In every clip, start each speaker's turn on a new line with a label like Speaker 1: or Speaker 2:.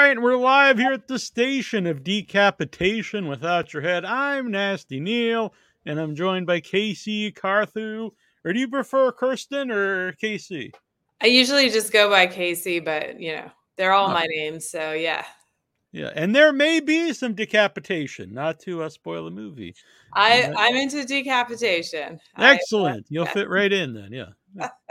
Speaker 1: right, and we're live here at the station of Decapitation Without Your Head. I'm Nasty Neil, and I'm joined by Casey Carthu. Or do you prefer Kirsten or Casey?
Speaker 2: I usually just go by Casey, but they're all
Speaker 1: All
Speaker 2: my
Speaker 1: right.
Speaker 2: names, so yeah.
Speaker 1: Yeah, and there may be some decapitation, not to spoil the movie.
Speaker 2: I'm into decapitation.
Speaker 1: Excellent. You'll
Speaker 2: Yeah.
Speaker 1: fit right in then, yeah.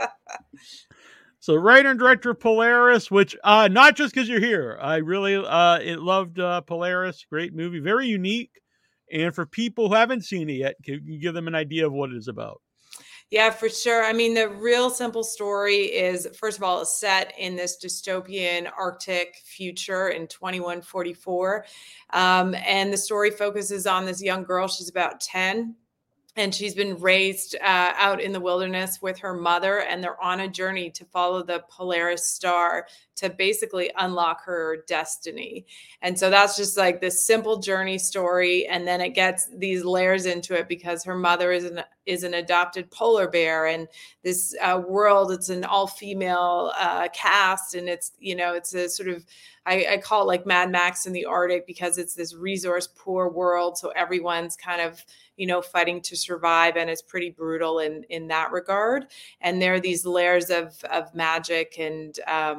Speaker 1: So writer and director of Polaris, which not just because you're here. I really loved Polaris. Great movie, very unique. And for people who haven't seen it yet, can you give them an idea of what it is about?
Speaker 2: Yeah, for sure. I mean, the real simple story is, first of all, it's set in this dystopian Arctic future in 2144. And the story focuses on this young girl. She's about 10. And she's been raised out in the wilderness with her mother, and they're on a journey to follow the Polaris star to basically unlock her destiny. And so that's just like this simple journey story, and then it gets these layers into it because her mother is an adopted polar bear, and this world, it's an all-female cast, and it's a sort of, I call it like Mad Max in the Arctic because it's this resource poor world, so everyone's kind of fighting to survive, and it's pretty brutal in that regard. And there are these layers of magic and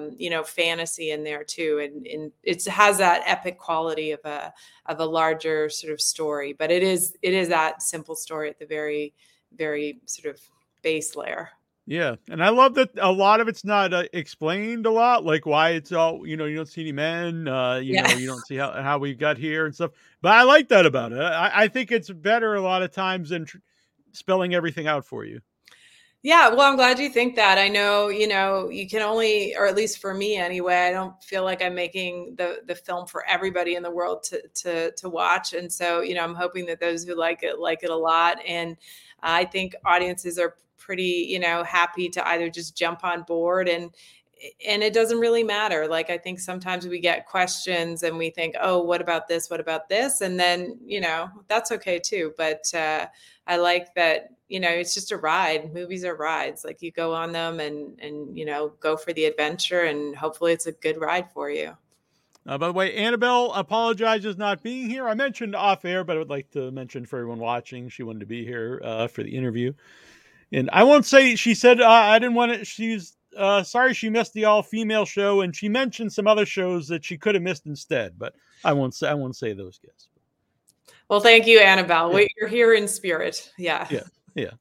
Speaker 2: fantasy in there too, and it has that epic quality of a larger sort of story. But it is that simple story at the very, very sort of base layer.
Speaker 1: Yeah, and I love that a lot of it's not explained a lot, like why it's all, you don't see any men,
Speaker 2: Yeah.
Speaker 1: you don't see how we got here and stuff. But I like that about it. I think it's better a lot of times than spelling everything out for you.
Speaker 2: Yeah, well, I'm glad you think that. I know, you can only, or at least for me anyway, I don't feel like I'm making the film for everybody in the world to watch. And so, I'm hoping that those who like it a lot. And I think audiences are pretty, happy to either just jump on board and it doesn't really matter. Like, I think sometimes we get questions and we think, oh, what about this? What about this? And then, that's okay too. But I like that, it's just a ride. Movies are rides. Like, you go on them and go for the adventure, and hopefully it's a good ride for you.
Speaker 1: By the way, Annabelle apologizes not being here. I mentioned off air, but I would like to mention for everyone watching, she wanted to be here for the interview. And I won't say, she said, I didn't want it. She's sorry she missed the all-female show, and she mentioned some other shows that she could have missed instead, but I won't say those guys.
Speaker 2: Well, thank you, Annabelle.
Speaker 1: Yeah.
Speaker 2: You're here in spirit. Yeah.
Speaker 1: Yeah.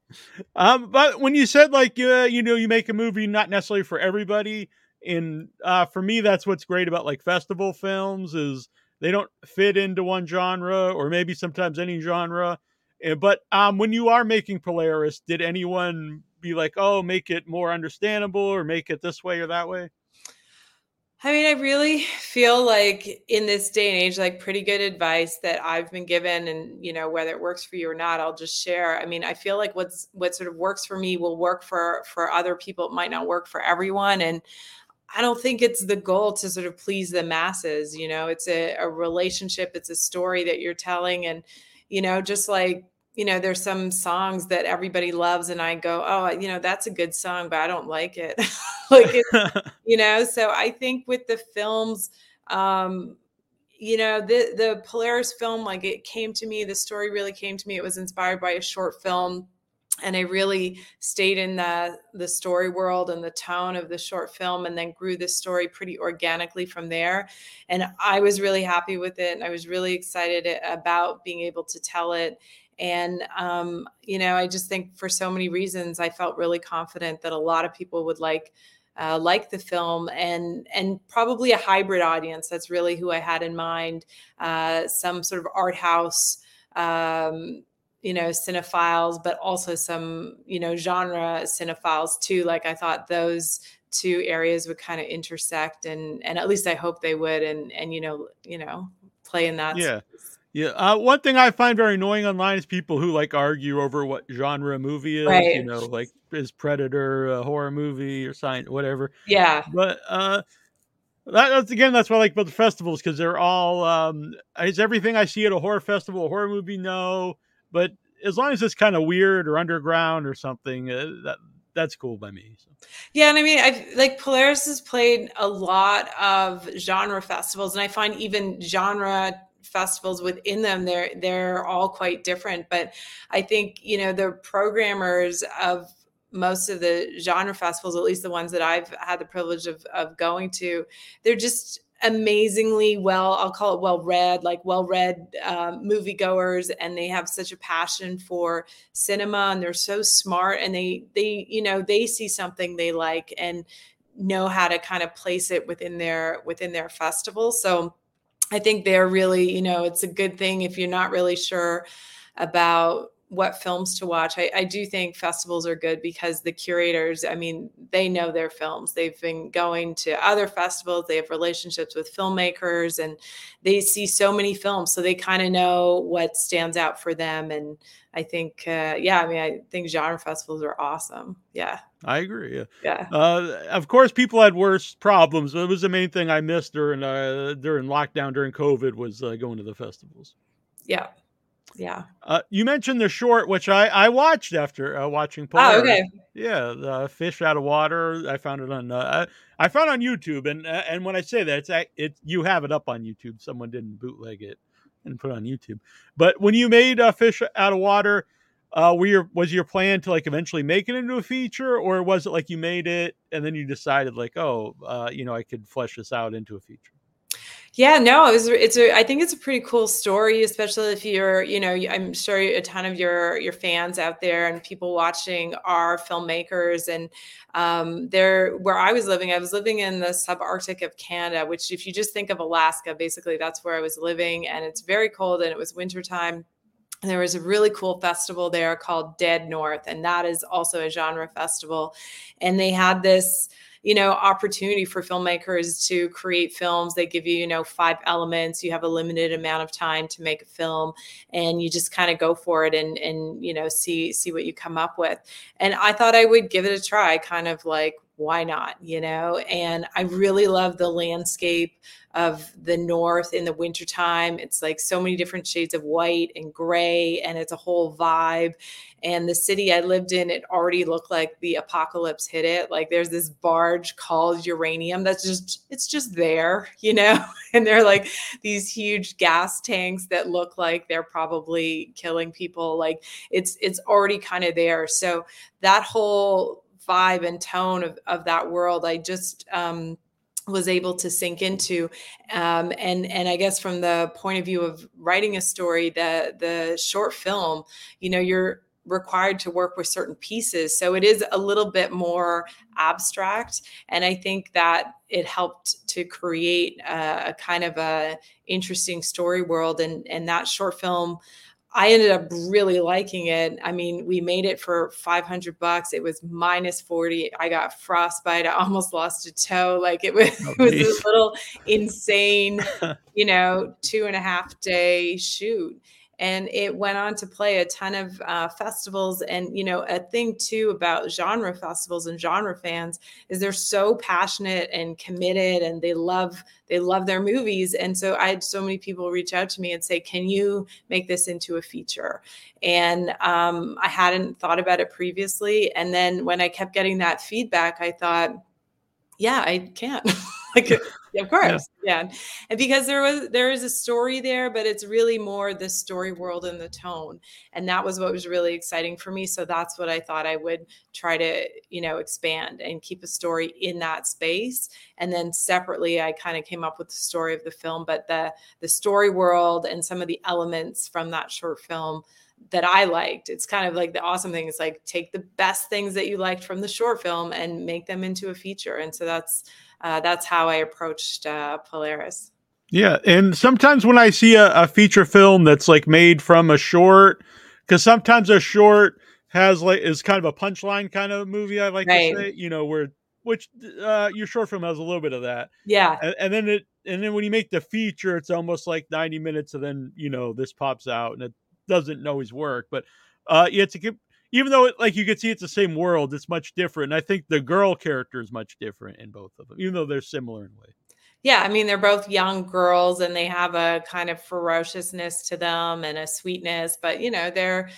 Speaker 1: But when you said like, you make a movie not necessarily for everybody, and for me, that's what's great about like festival films is they don't fit into one genre or maybe sometimes any genre. But when you are making Polaris, did anyone be like, oh, make it more understandable or make it this way or that way?
Speaker 2: I mean, I really feel like in this day and age, like pretty good advice that I've been given, and whether it works for you or not, I'll just share. I mean, I feel like what sort of works for me will work for other people. It might not work for everyone, and I don't think it's the goal to sort of please the masses. It's a relationship, it's a story that you're telling, and just like there's some songs that everybody loves, and I go, oh, that's a good song, but I don't like it. Like, so I think with the films, the Polaris film, like, it came to me, the story really came to me. It was inspired by a short film, and I really stayed in the story world and the tone of the short film, and then grew the story pretty organically from there. And I was really happy with it, and I was really excited about being able to tell it. And I just think for so many reasons, I felt really confident that a lot of people would like the film, and probably a hybrid audience. That's really who I had in mind. Some sort of art house, cinephiles, but also some, genre cinephiles too. Like, I thought those two areas would kind of intersect, and at least I hope they would, and play in that
Speaker 1: Yeah.
Speaker 2: space.
Speaker 1: Yeah. One thing I find very annoying online is people who like argue over what genre a movie is,
Speaker 2: Right.
Speaker 1: like is Predator a horror movie or science, whatever.
Speaker 2: Yeah.
Speaker 1: But that's what I like about the festivals, because they're all is everything I see at a horror festival a horror movie? No, but as long as it's kind of weird or underground or something, that's cool by me. So.
Speaker 2: Yeah, and I mean, I like Polaris has played a lot of genre festivals, and I find even genre festivals within them, they're all quite different. But I think, you know, the programmers of most of the genre festivals, at least the ones that I've had the privilege of going to, they're just amazingly well, I'll call it well-read, like well-read moviegoers, and they have such a passion for cinema, and they're so smart, and they you know, they see something they like and know how to kind of place it within their festival. So I think they're really, you know, it's a good thing if you're not really sure about what films to watch. I do think festivals are good because the curators, I mean, they know their films. They've been going to other festivals. They have relationships with filmmakers, and they see so many films. So they kind of know what stands out for them. And I think, yeah, I mean, I think genre festivals are awesome. Yeah.
Speaker 1: I agree. Yeah.
Speaker 2: Yeah.
Speaker 1: Of course, people had worse problems. It was the main thing I missed during lockdown, during COVID, was going to the festivals.
Speaker 2: Yeah. Yeah.
Speaker 1: You mentioned the short, which I watched after watching
Speaker 2: Oh,
Speaker 1: Polaris.
Speaker 2: okay.
Speaker 1: Yeah, the Fish Out of Water. I found it on I found it on YouTube, and when I say that, it's you have it up on YouTube. Someone didn't bootleg it and put it on YouTube. But when you made Fish Out of Water, was your plan to like eventually make it into a feature, or was it like you made it and then you decided like, oh, you know, I could flesh this out into a feature?
Speaker 2: Yeah, no, I think it's a pretty cool story, especially if you're, you know, I'm sure a ton of your fans out there and people watching are filmmakers. And there, where I was living in the subarctic of Canada, which if you just think of Alaska, basically that's where I was living, and it's very cold and it was wintertime. And there was a really cool festival there called Dead North, and that is also a genre festival. And they had this, you know, opportunity for filmmakers to create films. They give you, you know, 5 elements. You have a limited amount of time to make a film, and you just kind of go for it and you know, see what you come up with. And I thought I would give it a try, kind of like, why not, you know? And I really love the landscape of the North in the wintertime. It's like so many different shades of white and gray, and it's a whole vibe. And the city I lived in, it already looked like the apocalypse hit it. Like there's this barge called Uranium it's just there, you know? And they're like these huge gas tanks that look like they're probably killing people. Like it's already kind of there. So that whole vibe and tone of that world, I just was able to sink into. And I guess from the point of view of writing a story, the short film, you know, you're required to work with certain pieces. So it is a little bit more abstract. And I think that it helped to create a kind of a interesting story world. And that short film, I ended up really liking it. I mean, we made it for $500. It was minus 40. I got frostbite. I almost lost a toe. Like it was,
Speaker 1: Oh,
Speaker 2: it was a little insane, you know, 2.5 day shoot. And it went on to play a ton of festivals. And, you know, a thing too about genre festivals and genre fans is they're so passionate and committed, and they love their movies. And so I had so many people reach out to me and say, can you make this into a feature? And I hadn't thought about it previously. And then when I kept getting that feedback, I thought, yeah, I can. Like, of course. Yeah. And because there is a story there, but it's really more the story world and the tone. And that was what was really exciting for me. So that's what I thought I would try to, you know, expand and keep a story in that space. And then separately, I kind of came up with the story of the film, but the story world and some of the elements from that short film that I liked. It's kind of like the awesome thing is like take the best things that you liked from the short film and make them into a feature. And so that's how I approached Polaris.
Speaker 1: Yeah, and sometimes when I see a feature film that's like made from a short, because sometimes a short has like is kind of a punchline kind of movie, I like to say, you know, which your short film has a little bit of that.
Speaker 2: Yeah.
Speaker 1: And then when you make the feature, it's almost like 90 minutes, and then you know this pops out, and it doesn't always work. But yeah, even though like you can see it's the same world, it's much different. And I think the girl character is much different in both of them, even though they're similar in a way.
Speaker 2: Yeah, I mean, they're both young girls and they have a kind of ferociousness to them and a sweetness, but you know, they're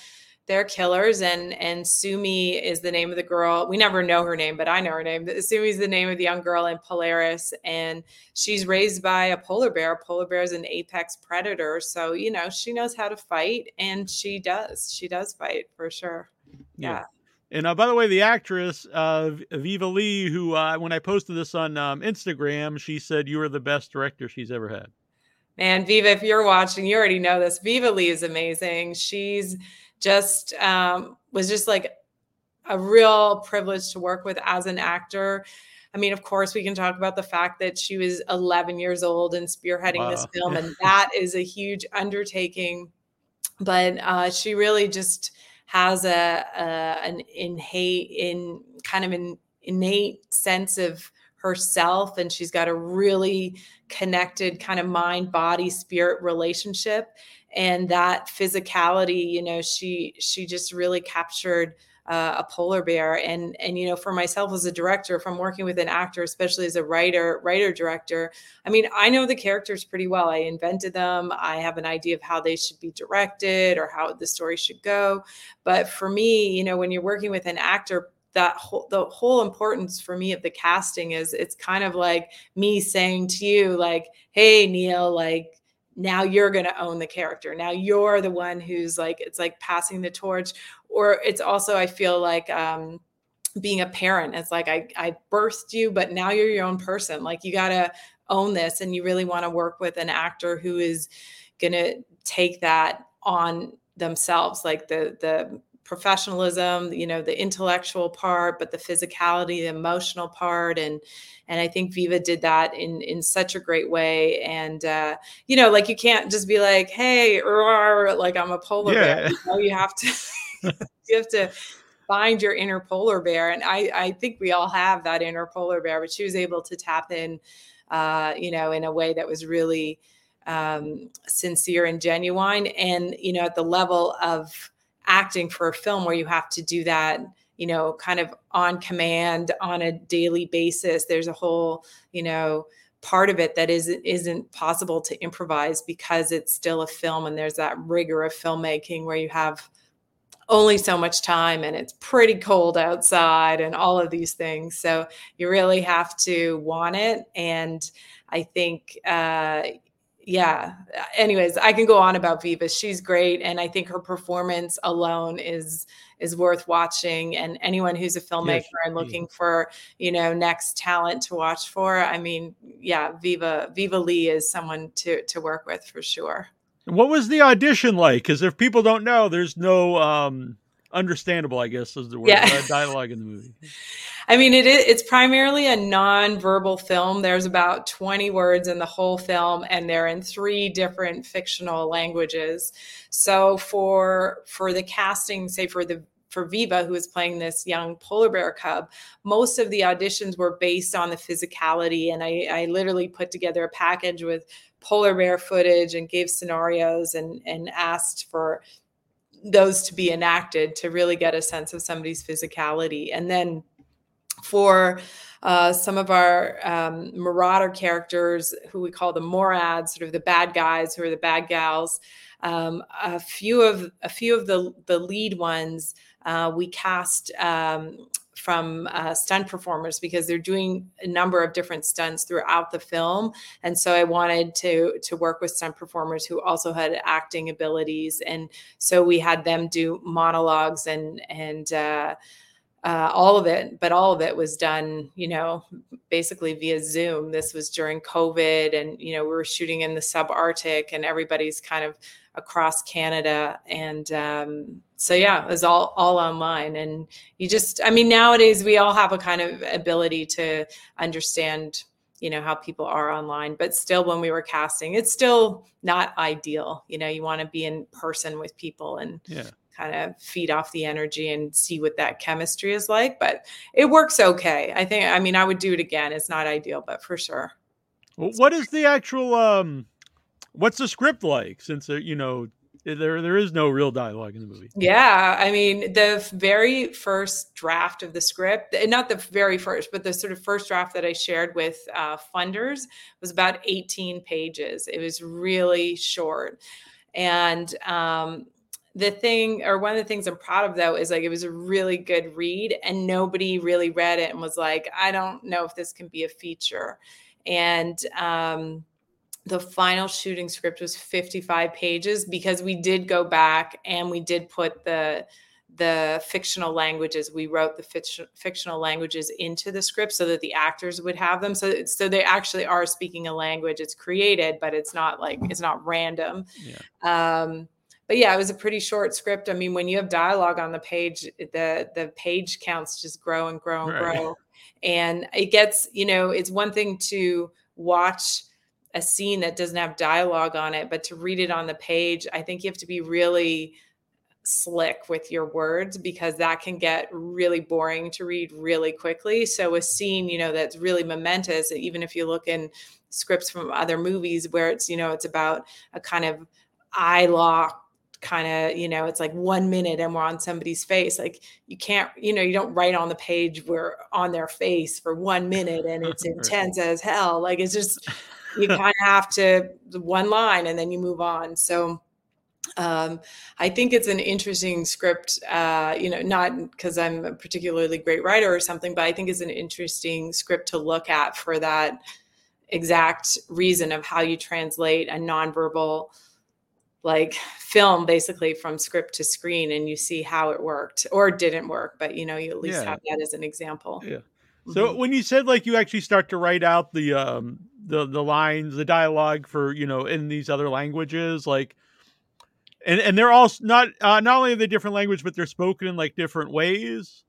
Speaker 2: they're killers. And Sumi is the name of the girl. We never know her name, but I know her name. Sumi is the name of the young girl in Polaris, and she's raised by a polar bear. A polar bear is an apex predator, so she knows how to fight, and she does fight for sure. Yeah.
Speaker 1: And by the way, the actress Viva Lee, who when I posted this on Instagram, she said you are the best director she's ever had.
Speaker 2: Man, Viva, if you're watching, you already know this. Viva Lee is amazing. She's just was just like a real privilege to work with as an actor. I mean, of course, we can talk about the fact that she was 11 years old and spearheading this film, and that is a huge undertaking. But she really just has an innate sense of herself, and she's got a really connected kind of mind, body, spirit relationship. And that physicality, she just really captured a polar bear. And for myself as a director, from working with an actor, especially as a writer director, I mean, I know the characters pretty well. I invented them. I have an idea of how they should be directed or how the story should go. But for me, when you're working with an actor, the whole importance for me of the casting is it's kind of like me saying to you, like, hey, Neil, like, now you're going to own the character. Now you're the one who's like, it's like passing the torch. Or it's also, I feel like being a parent. It's like, I birthed you, but now you're your own person. Like, you got to own this. And you really want to work with an actor who is going to take that on themselves, like the professionalism, the intellectual part, but the physicality, the emotional part. And I think Viva did that in such a great way. And, like, you can't just be like, hey, like, I'm a polar bear. You have to, you have to find your inner polar bear. And I think we all have that inner polar bear, but she was able to tap in, in a way that was really sincere and genuine. And, at the level of acting for a film where you have to do that, kind of on command on a daily basis, there's a whole, part of it that isn't possible to improvise because it's still a film. And there's that rigor of filmmaking where you have only so much time and it's pretty cold outside and all of these things. So you really have to want it. And I think, anyways, I can go on about Viva. She's great. And I think her performance alone is worth watching. And anyone who's a filmmaker and looking for, next talent to watch for, I mean, Viva Lee is someone to work with for sure.
Speaker 1: What was the audition like? Because if people don't know, there's no understandable, I guess, is the word, dialogue in the movie.
Speaker 2: I mean, it's primarily a non-verbal film. There's about 20 words in the whole film, and they're in 3 different fictional languages. So for the casting, say for Viva, who is playing this young polar bear cub, most of the auditions were based on the physicality. And I literally put together a package with polar bear footage and gave scenarios and asked for those to be enacted to really get a sense of somebody's physicality. And then for some of our marauder characters, who we call the Morads, sort of the bad guys who are the bad gals, a few of the lead ones we cast from stunt performers because they're doing a number of different stunts throughout the film. And so I wanted to work with stunt performers who also had acting abilities. And so we had them do monologues and all of it, but all of it was done, basically via Zoom. This was during COVID, and, we were shooting in the subarctic and everybody's kind of across Canada. And so, it was all online. And nowadays we all have a kind of ability to understand, how people are online, but still when we were casting, it's still not ideal. You want to be in person with people and kind of feed off the energy and see what that chemistry is like, but it works okay. I would do it again. It's not ideal, but for sure.
Speaker 1: Well, what is the actual, what's the script like? Since, there is no real dialogue in the movie.
Speaker 2: Yeah. I mean, the very first draft of the script, not the very first, but the sort of first draft that I shared with funders was about 18 pages. It was really short. And the thing, or one of the things I'm proud of though, is like, it was a really good read and nobody really read it and was like, I don't know if this can be a feature. And the final shooting script was 55 pages because we did go back and we did put the fictional languages. We wrote the fictional languages into the script so that the actors would have them. So they actually are speaking a language. It's created, but it's not random.
Speaker 1: Yeah.
Speaker 2: But yeah, it was a pretty short script. I mean, when you have dialogue on the page, the page counts just grow and grow and
Speaker 1: Right.
Speaker 2: grow. And it gets, it's one thing to watch a scene that doesn't have dialogue on it, but to read it on the page, I think you have to be really slick with your words because that can get really boring to read really quickly. So a scene, that's really momentous, even if you look in scripts from other movies where it's, it's about a kind of eye lock kind of, it's like 1 minute and we're on somebody's face. Like you can't, you don't write on the page, we're on their face for 1 minute and it's intense as hell. Like it's just, you kind of have to one line and then you move on. So I think it's an interesting script, not because I'm a particularly great writer or something, but I think it's an interesting script to look at for that exact reason of how you translate a nonverbal like film basically from script to screen and you see how it worked or didn't work, but you at least have that as an example.
Speaker 1: Yeah. So when you said like you actually start to write out the lines, the dialogue for, in these other languages, like, and they're all not only are they different language, but they're spoken in like different ways,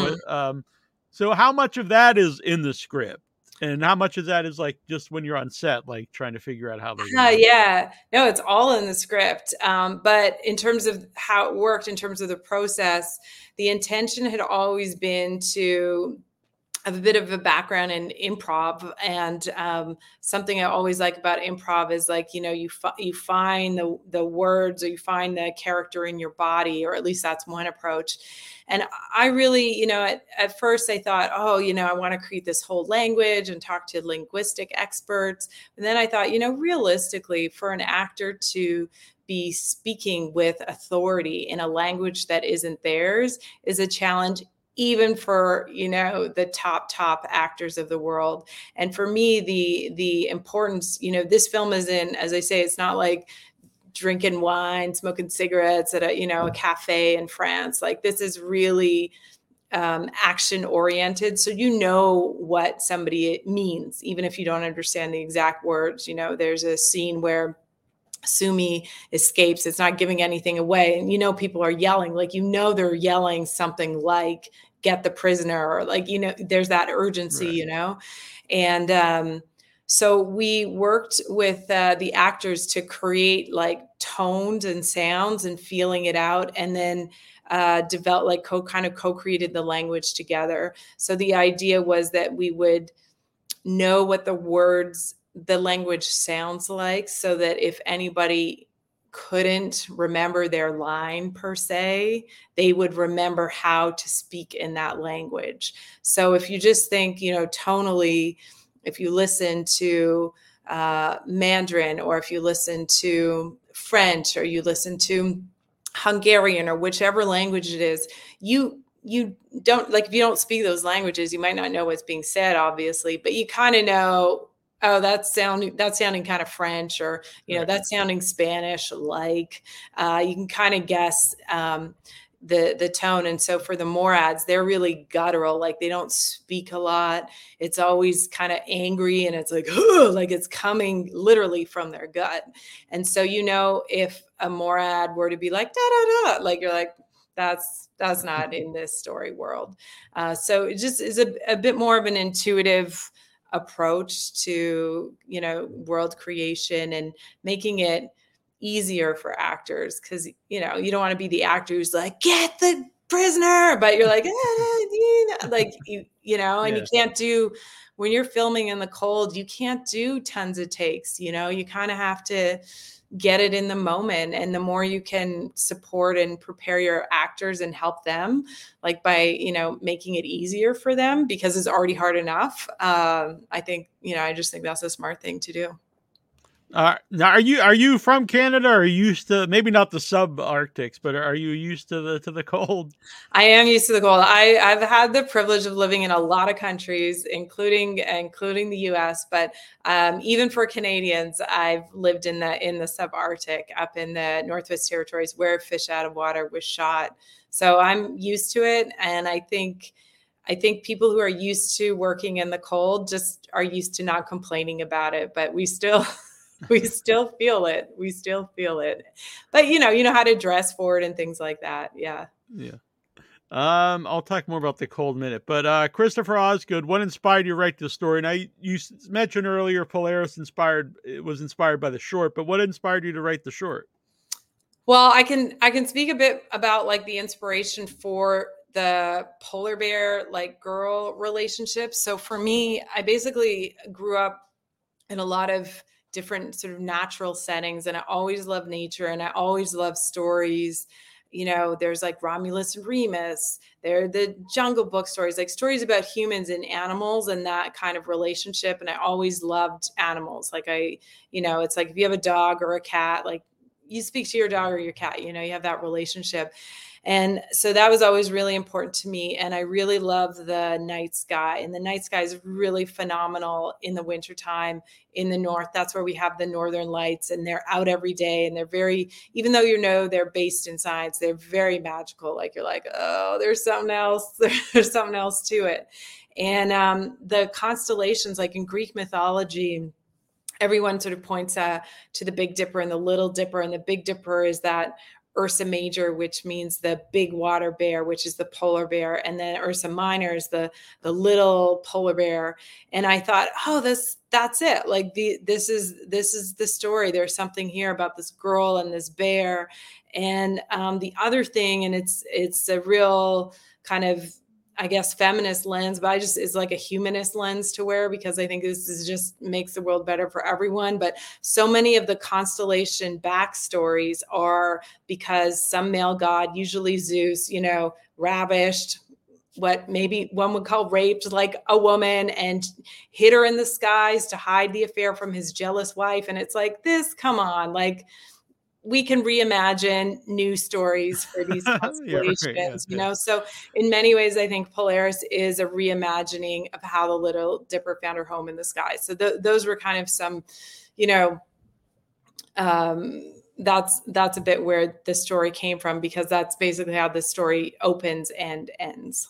Speaker 1: so how much of that is in the script? And how much of that is like just when you're on set, like trying to figure out how they're
Speaker 2: yeah, no, it's all in the script. But in terms of how it worked, in terms of the process, the intention had always been to have a bit of a background in improv. And something I always like about improv is like, you find the words or you find the character in your body, or at least that's one approach. And I really, at first I thought, I want to create this whole language and talk to linguistic experts. And then I thought, realistically, for an actor to be speaking with authority in a language that isn't theirs is a challenge, even for, the top actors of the world. And for me, the importance, this film is in, as I say, it's not like drinking wine, smoking cigarettes at a cafe in France. Like this is really action oriented. So what somebody means, even if you don't understand the exact words. There's a scene where Sumi escapes. It's not giving anything away. And people are yelling, like they're yelling something like, get the prisoner, or like, there's that urgency,
Speaker 1: right.
Speaker 2: And so we worked with the actors to create like tones and sounds and feeling it out, and then develop like co-created the language together. So the idea was that we would know what the language sounds like, so that if anybody couldn't remember their line per se, they would remember how to speak in that language. So if you just think, tonally, if you listen to Mandarin, or if you listen to French, or you listen to Hungarian, or whichever language it is, you don't, like, if you don't speak those languages, you might not know what's being said, obviously, but you kind of know, oh, that's sounding kind of French, or, that's sounding Spanish. Like, you can kind of guess the tone. And so for the Morads, they're really guttural. Like they don't speak a lot. It's always kind of angry, and it's like, like it's coming literally from their gut. And so, if a Morad were to be like, da, da, da, like, you're like, that's not in this story world. So it just is a bit more of an intuitive approach to, world creation, and making it easier for actors, because you don't want to be the actor who's like, get the prisoner, but you're like, like and you can't do, when you're filming in the cold, you can't do tons of takes. You kind of have to get it in the moment, and the more you can support and prepare your actors and help them, like by making it easier for them, because it's already hard enough, I think I just think that's a smart thing to do.
Speaker 1: Now, are you from Canada? Or are you used to, maybe not the subarctics, but are you used to the cold?
Speaker 2: I am used to the cold. I've had the privilege of living in a lot of countries, including the U.S. But even for Canadians, I've lived in the subarctic, up in the Northwest Territories, where fish out of water was shot. So I'm used to it, and I think people who are used to working in the cold just are used to not complaining about it. But we still we still feel it. We still feel it. But you know how to dress for it and things like that. Yeah.
Speaker 1: Yeah. I'll talk more about the cold minute, but Christopher Osgood, what inspired you to write this story? Now, you mentioned earlier Polaris was inspired by the short, but what inspired you to write the short?
Speaker 2: Well, I can speak a bit about like the inspiration for the polar bear like girl relationship. So for me, I basically grew up in a lot of different sort of natural settings, and I always loved nature, and I always loved stories. There's like Romulus and Remus. There are the Jungle Book stories, like stories about humans and animals and that kind of relationship. And I always loved animals. Like it's like if you have a dog or a cat, like you speak to your dog or your cat, you have that relationship. And so that was always really important to me. And I really love the night sky. And the night sky is really phenomenal in the wintertime in the north. That's where we have the northern lights, and they're out every day. And they're very, even though they're based in science, they're very magical. Like you're like, oh, there's something else. There's something else to it. And the constellations, like in Greek mythology, everyone sort of points to the Big Dipper and the Little Dipper. And the Big Dipper is that Ursa Major, which means the big water bear, which is the polar bear, and then Ursa Minor is the little polar bear. And I thought, oh, that's it. Like this is the story. There's something here about this girl and this bear. And the other thing, and it's a real kind of, I guess, feminist lens, but it's like a humanist lens to wear, because I think this is just makes the world better for everyone. But so many of the constellation backstories are because some male god, usually Zeus, ravished, what maybe one would call raped, like a woman, and hid her in the skies to hide the affair from his jealous wife. And it's like, come on, like, we can reimagine new stories for these
Speaker 1: Yeah, right.
Speaker 2: constellations,
Speaker 1: Yeah.
Speaker 2: So in many ways, I think Polaris is a reimagining of how the Little Dipper found her home in the sky. So those were kind of some, that's a bit where the story came from, because that's basically how the story opens and ends.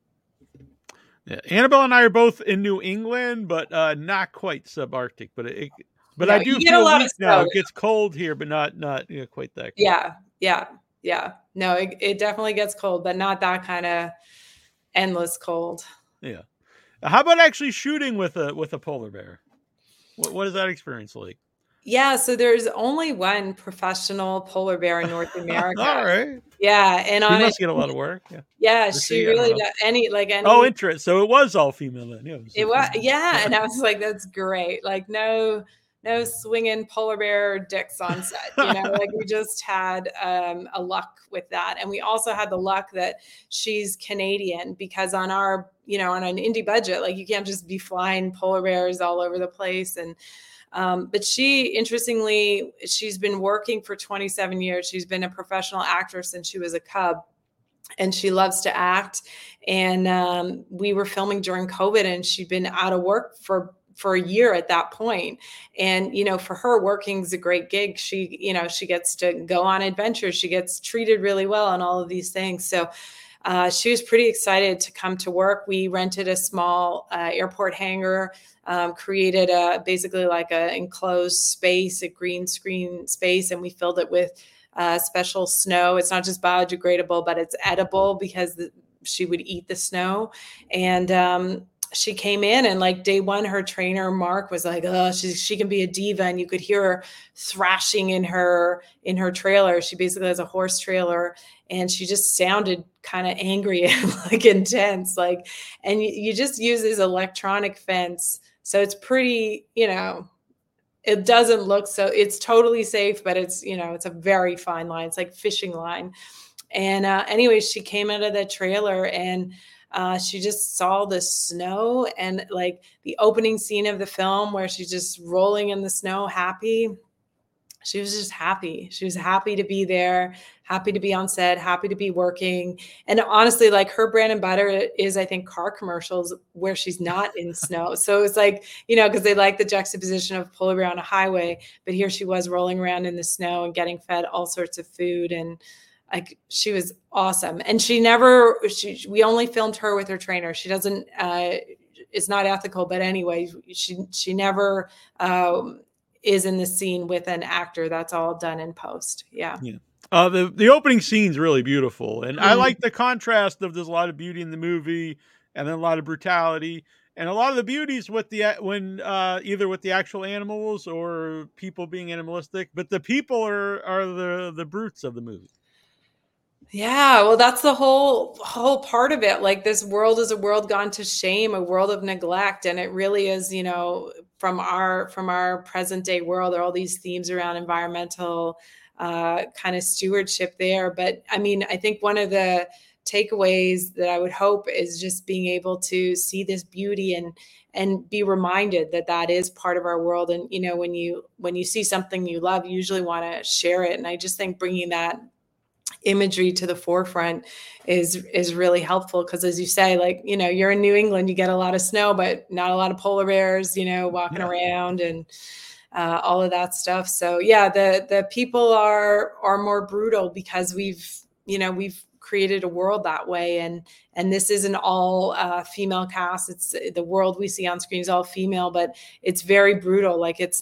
Speaker 1: Yeah. Annabelle and I are both in New England, but not quite subarctic. But I
Speaker 2: No,
Speaker 1: do
Speaker 2: you get a
Speaker 1: feel
Speaker 2: lot of
Speaker 1: weak now.
Speaker 2: snow.
Speaker 1: It gets cold here, but not quite that cold.
Speaker 2: Yeah. No, it definitely gets cold, but not that kind of endless cold.
Speaker 1: Yeah. How about actually shooting with a polar bear? What is that experience like?
Speaker 2: Yeah, so there's only one professional polar bear in North America.
Speaker 1: All right.
Speaker 2: Yeah, and
Speaker 1: She
Speaker 2: on it,
Speaker 1: must get a lot of work. Yeah.
Speaker 2: yeah,
Speaker 1: Or
Speaker 2: she
Speaker 1: she, I don't
Speaker 2: really
Speaker 1: know.
Speaker 2: does
Speaker 1: Oh,
Speaker 2: any.
Speaker 1: interest. So it was all female then. Yeah, it was
Speaker 2: It
Speaker 1: just
Speaker 2: was,
Speaker 1: female.
Speaker 2: yeah,
Speaker 1: Yeah.
Speaker 2: and I was like, that's great. Like no swinging polar bear dicks on set. Like we just had a luck with that, and we also had the luck that she's Canadian, because on our on an indie budget, like you can't just be flying polar bears all over the place. And but interestingly, she's been working for 27 years. She's been a professional actor since she was a cub, and she loves to act. And we were filming during COVID, and she'd been out of work for a year at that point. And for her, working's a great gig. She gets to go on adventures. She gets treated really well and all of these things. So she was pretty excited to come to work. We rented a small airport hangar, created basically like an enclosed space, a green screen space, and we filled it with special snow. It's not just biodegradable, but it's edible, because she would eat the snow. And she came in, and like day one, her trainer Mark was like, "Oh, she can be a diva," and you could hear her thrashing in her trailer. She basically has a horse trailer, and she just sounded kind of angry and like intense, like. And you just use this electronic fence, so it's pretty, it doesn't look so, it's totally safe, but it's a very fine line. It's like fishing line. And anyways, she came out of the trailer, and She just saw the snow, and like the opening scene of the film where she's just rolling in the snow, happy. She was just happy. She was happy to be there, happy to be on set, happy to be working. And honestly, like her bread and butter is, I think, car commercials where she's not in snow. So it's like, because they like the juxtaposition of polar bear on a highway, but here she was rolling around in the snow and getting fed all sorts of food. And like she was awesome. And we only filmed her with her trainer. She doesn't, it's not ethical, but anyway, she never, is in the scene with an actor. That's all done in post. Yeah.
Speaker 1: Yeah. The opening scene's really beautiful, and I like the contrast of there's a lot of beauty in the movie, and then a lot of brutality, and a lot of the beauties with either with the actual animals or people being animalistic, but the people are the brutes of the movie.
Speaker 2: Yeah, well, that's the whole part of it. Like this world is a world gone to shame, a world of neglect, and it really is. From our present day world, there are all these themes around environmental kind of stewardship there. But I mean, I think one of the takeaways that I would hope is just being able to see this beauty and be reminded that that is part of our world. And when you see something you love, you usually want to share it. And I just think bringing that imagery to the forefront is really helpful, because as you say, like you're in New England, you get a lot of snow but not a lot of polar bears walking around and all of that stuff. So yeah, the people are more brutal because we've created a world that way, and this is an all female cast. It's the world we see on screen is all female, but it's very brutal. Like it's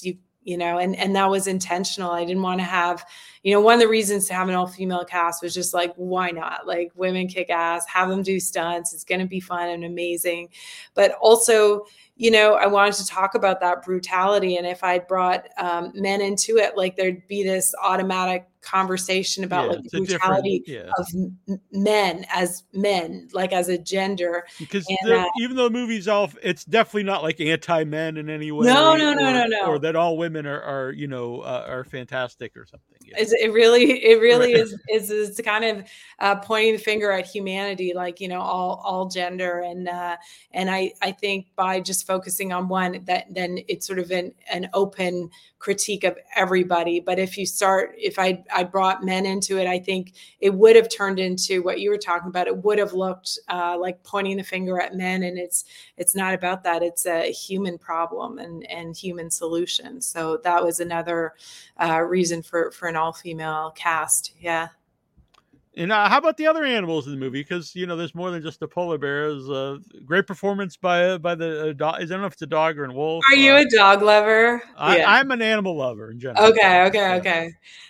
Speaker 2: and that was intentional. I didn't want to have, one of the reasons to have an all female cast was just like, why not? Like women kick ass, have them do stunts. It's going to be fun and amazing. But also, I wanted to talk about that brutality. And if I'd brought men into it, like there'd be this automatic conversation about like the brutality of men, like as a gender.
Speaker 1: Because even though the movie's it's definitely not like anti-men in any way.
Speaker 2: No.
Speaker 1: Or that all women are fantastic or something. Yeah.
Speaker 2: It really is kind of pointing the finger at humanity, like all gender, and I think by just focusing on one, that then it's sort of an open critique of everybody. But if I brought men into it, I think it would have turned into what you were talking about. It would have looked like pointing the finger at men, and it's not about that. It's a human problem and human solution. So that was another reason for an all-female cast. Yeah.
Speaker 1: And how about the other animals in the movie? Because there's more than just a polar bear. There's a great performance by the dog. I don't know if it's a dog or a wolf.
Speaker 2: Are you a dog lover?
Speaker 1: I'm an animal lover in general.
Speaker 2: Okay.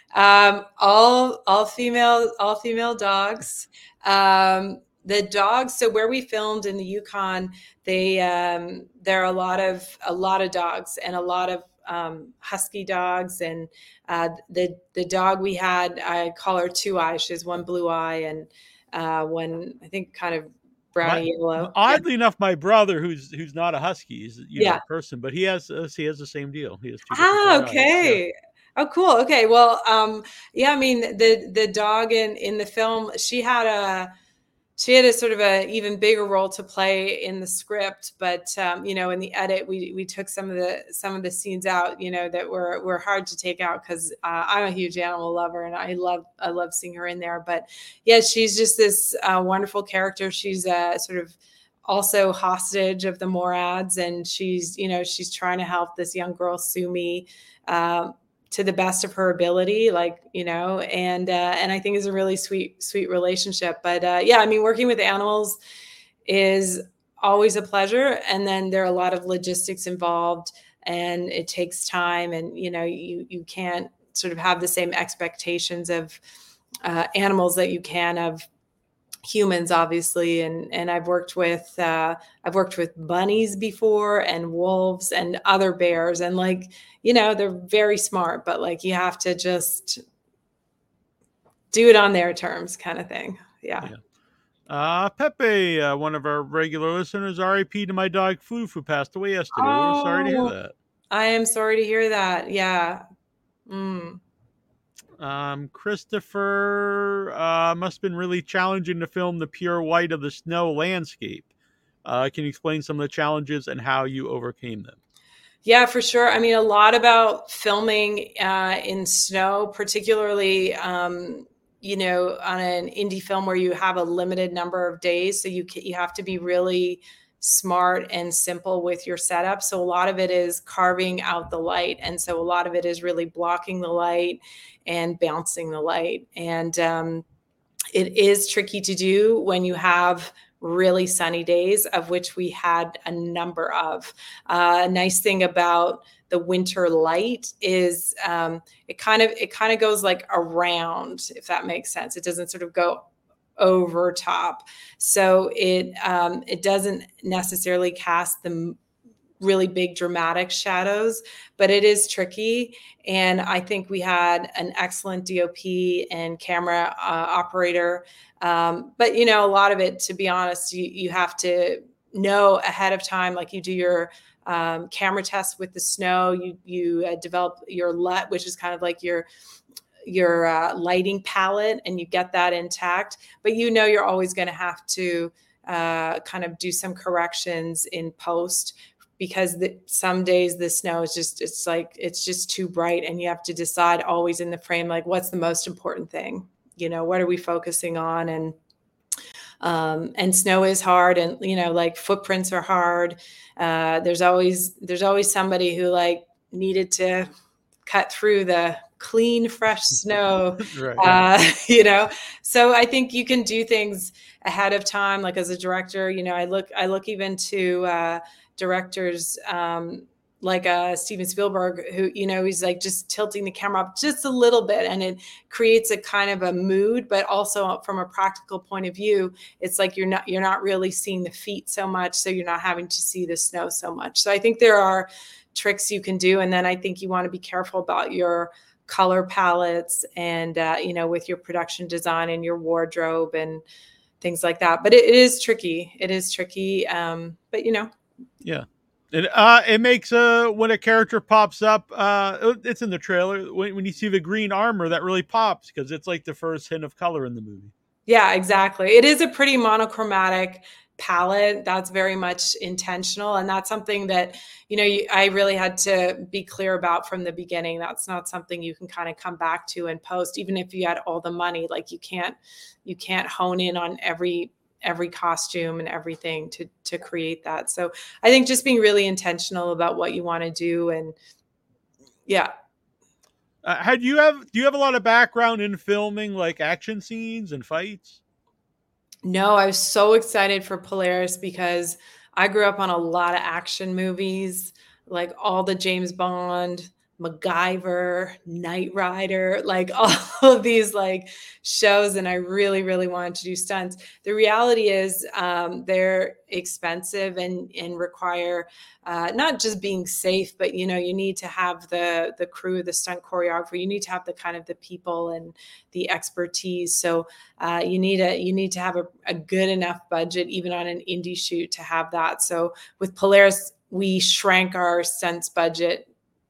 Speaker 2: All female dogs. The dogs. So where we filmed in the Yukon, there are a lot of dogs and a lot of husky dogs, and the dog we had, I call her Two Eyes. She has one blue eye and one, I think, kind of browny yellow.
Speaker 1: Oddly enough, my brother, who's not a husky, is a person, but he has the same deal. He has two.
Speaker 2: Okay.
Speaker 1: Eyes.
Speaker 2: Oh, cool. Okay. Well, I mean, the dog in the film, she had a sort of a even bigger role to play in the script, but in the edit, we took some of the scenes out, that were hard to take out, because I'm a huge animal lover and I love seeing her in there. But yeah, she's just this wonderful character. She's sort of also hostage of the Morads, and she's trying to help this young girl Sumi to the best of her ability, and I think is a really sweet relationship. But I mean, working with animals is always a pleasure, and then there are a lot of logistics involved, and it takes time, and you can't sort of have the same expectations of animals that you can of humans, obviously. And I've worked with bunnies before, and wolves and other bears, and they're very smart, but you have to just do it on their terms, kind of thing. Yeah.
Speaker 1: Pepe, one of our regular listeners, R.I.P. to my dog Floof, who passed away yesterday. We're sorry to hear that.
Speaker 2: I am sorry to hear that. Yeah.
Speaker 1: Christopher must have been really challenging to film the pure white of the snow landscape. Can you explain some of the challenges and how you overcame them?
Speaker 2: Yeah, for sure. I mean, a lot about filming in snow, particularly, on an indie film where you have a limited number of days. So you have to be really smart and simple with your setup. So a lot of it is carving out the light. And so a lot of it is really blocking the light and bouncing the light. And it is tricky to do when you have really sunny days, of which we had a number of. A nice thing about the winter light is it kind of goes like around, if that makes sense. It doesn't sort of go over top, so it doesn't necessarily cast the really big dramatic shadows, but it is tricky. And I think we had an excellent DOP and camera operator. But a lot of it, to be honest, you have to know ahead of time, like you do your camera tests with the snow, you develop your LUT, which is kind of like your lighting palette, and you get that intact. But you're always going to have to kind of do some corrections in post, because some days the snow is it's just too bright, and you have to decide always in the frame, like, what's the most important thing? What are we focusing on? And snow is hard, and like footprints are hard. There's always somebody who like needed to cut through the clean, fresh snow.
Speaker 1: Right.
Speaker 2: So I think you can do things ahead of time. Like as a director, I look even to directors like Steven Spielberg, who he's like just tilting the camera up just a little bit, and it creates a kind of a mood. But also from a practical point of view, it's like you're not really seeing the feet so much, so you're not having to see the snow so much. So I think there are tricks you can do, and then I think you want to be careful about your color palettes and with your production design and your wardrobe and things like that. But it is tricky. But
Speaker 1: Yeah. And it makes when a character pops up, it's in the trailer, when you see the green armor, that really pops because it's like the first hint of color in the movie.
Speaker 2: Yeah, exactly. It is a pretty monochromatic palette. That's very much intentional, and that's something that I really had to be clear about from the beginning. That's not something you can kind of come back to and post, even if you had all the money. Like you can't hone in on every costume and everything to create that. So I think just being really intentional about what you want to do. And yeah.
Speaker 1: Do you have a lot of background in filming, like action scenes and fights?
Speaker 2: No, I was so excited for Polaris because I grew up on a lot of action movies, like all the James Bond, MacGyver, Knight Rider, like all of these like shows, and I really, really wanted to do stunts. The reality is, they're expensive and require not just being safe, but you need to have the crew, the stunt choreographer. You need to have the kind of the people and the expertise. So you need to have a good enough budget, even on an indie shoot, to have that. So with Polaris, we shrank our stunts budget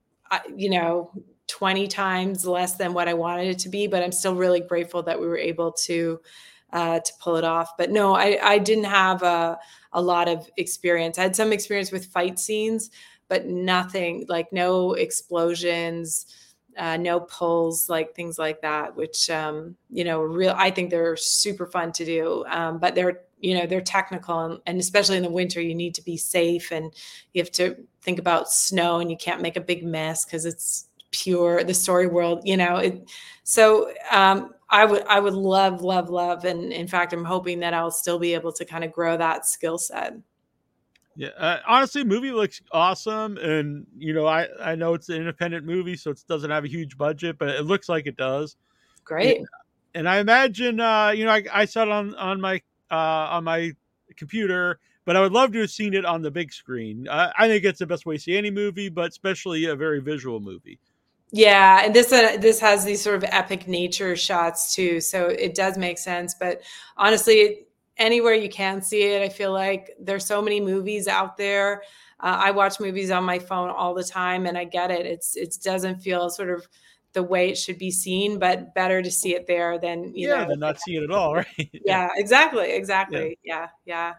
Speaker 2: 20 times less than what I wanted it to be, but I'm still really grateful that we were able to pull it off. But no, I didn't have a lot of experience. I had some experience with fight scenes, but nothing, like no explosions, no pulls, like things like that, which, I think they're super fun to do. But they're technical, and especially in the winter, you need to be safe, and you have to think about snow, and you can't make a big mess because it's pure, the story world, So I would love. And in fact, I'm hoping that I'll still be able to kind of grow that skill set.
Speaker 1: Yeah, honestly, movie looks awesome, and I know it's an independent movie, so it doesn't have a huge budget, but it looks like it does.
Speaker 2: Great.
Speaker 1: And I imagine, I saw it on my computer, but I would love to have seen it on the big screen. I think it's the best way to see any movie, but especially a very visual movie.
Speaker 2: Yeah, and this has these sort of epic nature shots too, so it does make sense. But honestly, anywhere you can see it, I feel like there's so many movies out there. I watch movies on my phone all the time, and I get it. It doesn't feel sort of the way it should be seen, but better to see it there than,
Speaker 1: Yeah, than not see it at all, right? Yeah.
Speaker 2: Yeah, exactly,
Speaker 1: Yeah.
Speaker 2: exactly. Yeah, yeah.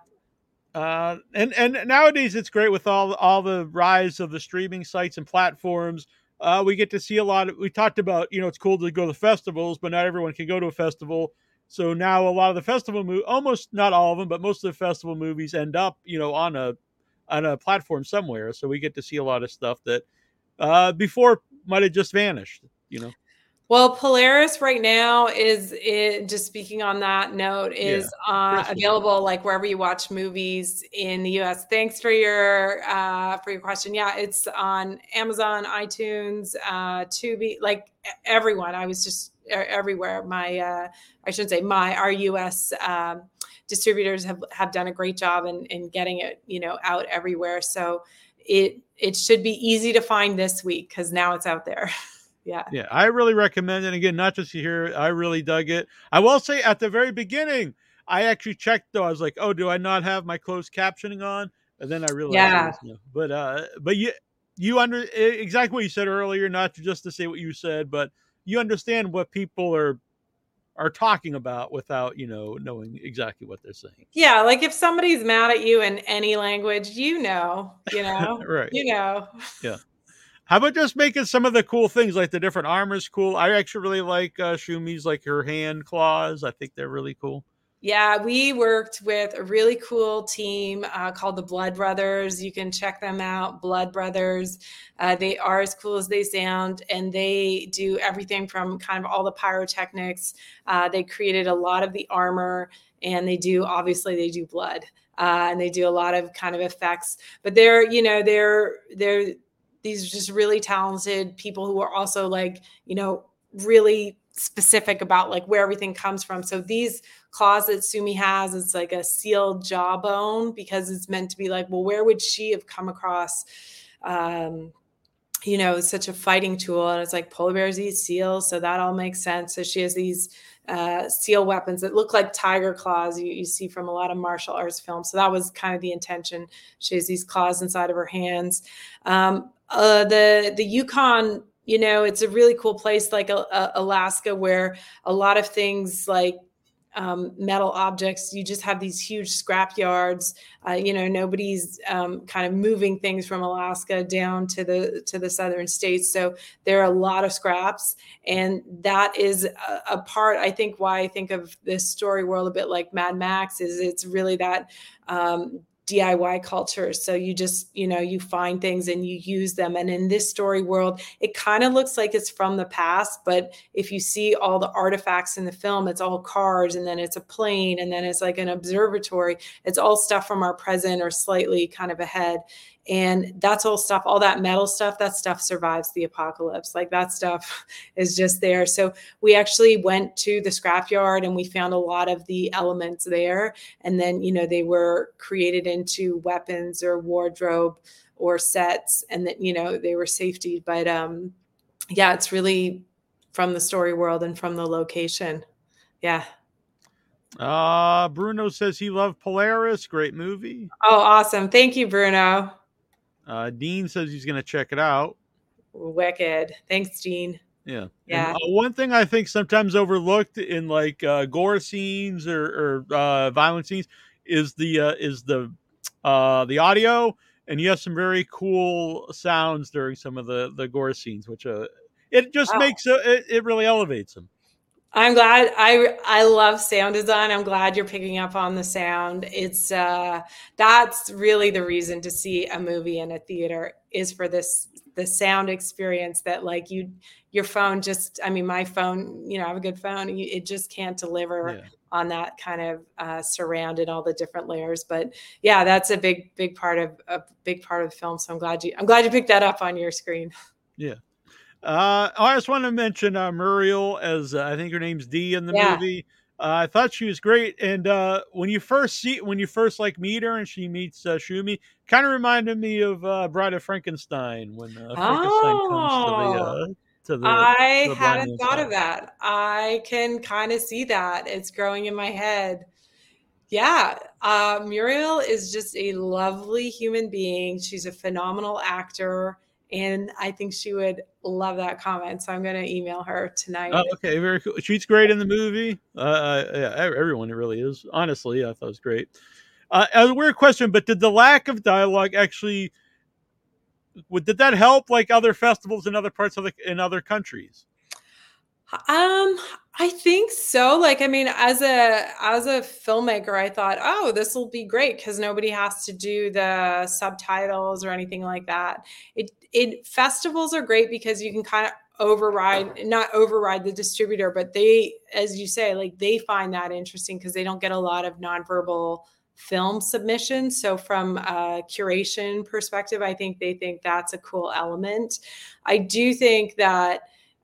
Speaker 1: And nowadays it's great with all the rise of the streaming sites and platforms. We get to see a lot of. We talked about, it's cool to go to festivals, but not everyone can go to a festival. So now a lot of the almost not all of them, but most of the festival movies end up, on a platform somewhere. So we get to see a lot of stuff that before might have just vanished.
Speaker 2: Well, Polaris right now just speaking on that note,
Speaker 1: Yeah,
Speaker 2: is
Speaker 1: Crystal.
Speaker 2: available like wherever you watch movies in the US. Thanks for your question. Yeah, it's on Amazon, iTunes, Tubi, like everyone. I was just everywhere. I shouldn't say our US distributors have done a great job in getting it, out everywhere. So it should be easy to find this week because now it's out there. Yeah.
Speaker 1: Yeah, I really recommend it. Again, not just to hear it, I really dug it. I will say at the very beginning, I actually checked though. I was like, "Oh, do I not have my closed captioning on?" And then I realized it
Speaker 2: Yeah.
Speaker 1: was no. But you exactly what you said earlier. Not just to say what you said, but you understand what people are talking about without knowing exactly what they're saying.
Speaker 2: Yeah, like if somebody's mad at you in any language, you know,
Speaker 1: Right?
Speaker 2: you know.
Speaker 1: Yeah. How about just making some of the cool things like the different armors cool? I actually really like Shumi's, like her hand claws. I think they're really cool.
Speaker 2: Yeah, we worked with a really cool team called the Blood Brothers. You can check them out, Blood Brothers. They are as cool as they sound, and they do everything from kind of all the pyrotechnics. They created a lot of the armor, and obviously they do blood, and they do a lot of kind of effects. But they're these just really talented people who are also like, really specific about like where everything comes from. So these claws that Sumi has, it's like a sealed jawbone because it's meant to be like, well, where would she have come across, such a fighting tool? And it's like polar bears eat seals, so that all makes sense. So she has these seal weapons that look like tiger claws you see from a lot of martial arts films. So that was kind of the intention. She has these claws inside of her hands. The Yukon, it's a really cool place like Alaska, where a lot of things like metal objects, you just have these huge scrap yards. Nobody's kind of moving things from Alaska down to the southern states, so there are a lot of scraps, and that is a part, I think, why I think of this story world a bit like Mad Max. Is it's really that DIY culture. So you just, you find things and you use them. And in this story world, it kind of looks like it's from the past, but if you see all the artifacts in the film, it's all cars, and then it's a plane, and then it's like an observatory. It's all stuff from our present or slightly kind of ahead. And that's all stuff, all that metal stuff, that stuff survives the apocalypse. Like that stuff is just there. So we actually went to the scrapyard and we found a lot of the elements there. And then, they were created into weapons or wardrobe or sets, and that, they were safety. But yeah, it's really from the story world and from the location. Yeah.
Speaker 1: Bruno says he loved Polaris. Great movie.
Speaker 2: Oh, awesome. Thank you, Bruno.
Speaker 1: Dean says he's going to check it out.
Speaker 2: Wicked. Thanks, Gene.
Speaker 1: Yeah.
Speaker 2: Yeah.
Speaker 1: And one thing I think sometimes overlooked in like gore scenes or violent scenes is the audio, and you have some very cool sounds during some of the gore scenes, which it just makes it really elevates them.
Speaker 2: I'm glad. I love sound design. I'm glad you're picking up on the sound. It's that's really the reason to see a movie in a theater, is for the sound experience that like your phone just, I mean, my phone, I have a good phone. It just can't deliver on that kind of surround and all the different layers. But yeah, that's a big part of the film. So I'm glad you picked that up on your screen.
Speaker 1: Yeah. I just want to mention Muriel, as I think her name's Dee in the movie. I thought she was great, and when you first like meet her and she meets Shumi, kind of reminded me of Bride of Frankenstein, when Frankenstein comes to the.
Speaker 2: I hadn't thought of that. I can kind of see that. It's growing in my head. Yeah, Muriel is just a lovely human being. She's a phenomenal actor. And I think she would love that comment. So I'm going to email her tonight.
Speaker 1: Oh, okay, very cool. She's great in the movie. Yeah, everyone really is. Honestly, I thought it was great. A weird question, but did the lack of dialogue actually did that help like other festivals in other parts of in other countries?
Speaker 2: I think so. Like, I mean, as a filmmaker, I thought, oh, this will be great because nobody has to do the subtitles or anything like that. It festivals are great because you can kind of not override the distributor, but they, as you say, like they find that interesting because they don't get a lot of nonverbal film submissions. So from a curation perspective, I think they think that's a cool element. I do think that